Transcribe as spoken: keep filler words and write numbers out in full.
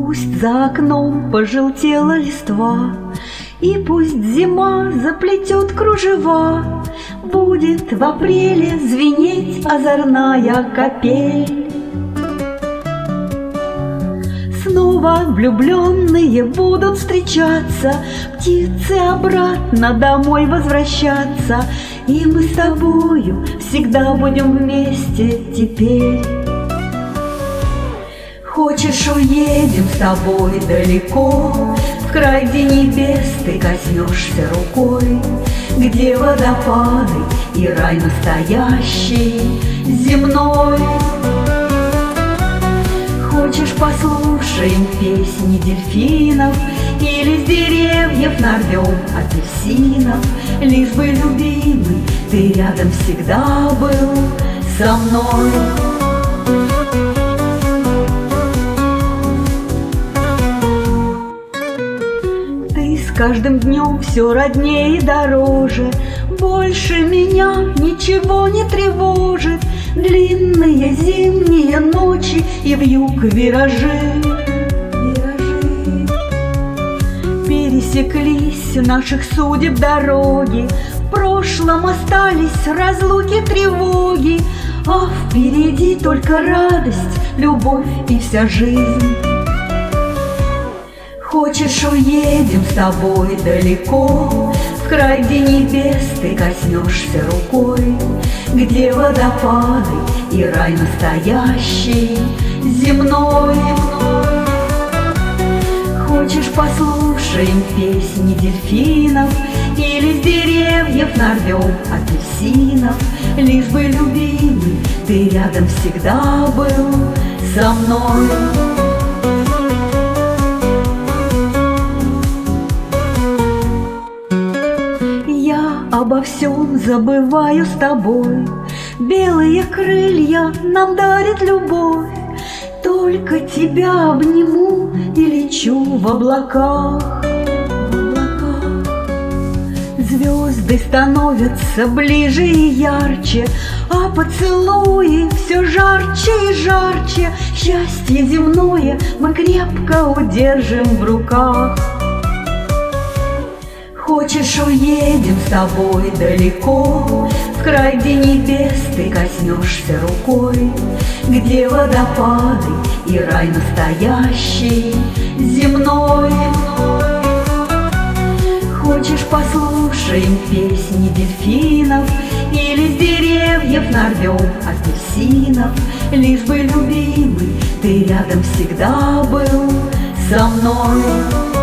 Пусть за окном пожелтела листва, и пусть зима заплетет кружева, будет в апреле звенеть озорная капель. Снова влюбленные будут встречаться, птицы обратно домой возвращаться, и мы с тобою всегда будем вместе теперь. Хочешь, уедем с тобой далеко, в край, где небес ты коснешься рукой, где водопады и рай настоящий, земной. Хочешь, послушаем песни дельфинов, или с деревьев нарвем апельсинов, лишь бы, любимый, ты рядом всегда был со мной. С каждым днем все роднее и дороже, больше меня ничего не тревожит. Длинные зимние ночи и вьюг виражи. Виражи. Пересеклись наших судеб дороги, в прошлом остались разлуки, тревоги, а впереди только радость, любовь и вся жизнь. Хочешь, уедем с тобой далеко, в край, где небес ты коснешься рукой, где водопады и рай настоящий, земной. Хочешь, послушаем песни дельфинов, или с деревьев нарвем апельсинов, лишь бы, любимый, ты рядом всегда был со мной. Обо всем забываю с тобой, белые крылья нам дарит любовь. Только тебя обниму и лечу в облаках. Звезды становятся ближе и ярче, а поцелуи все жарче и жарче. Счастье земное мы крепко удержим в руках. Хочешь, уедем с тобой далеко, в край, где небес ты коснешься рукой, где водопады и рай настоящий, земной. Хочешь, послушаем песни дельфинов, или с деревьев нарвем апельсинов, лишь бы, любимый, ты рядом всегда был со мной.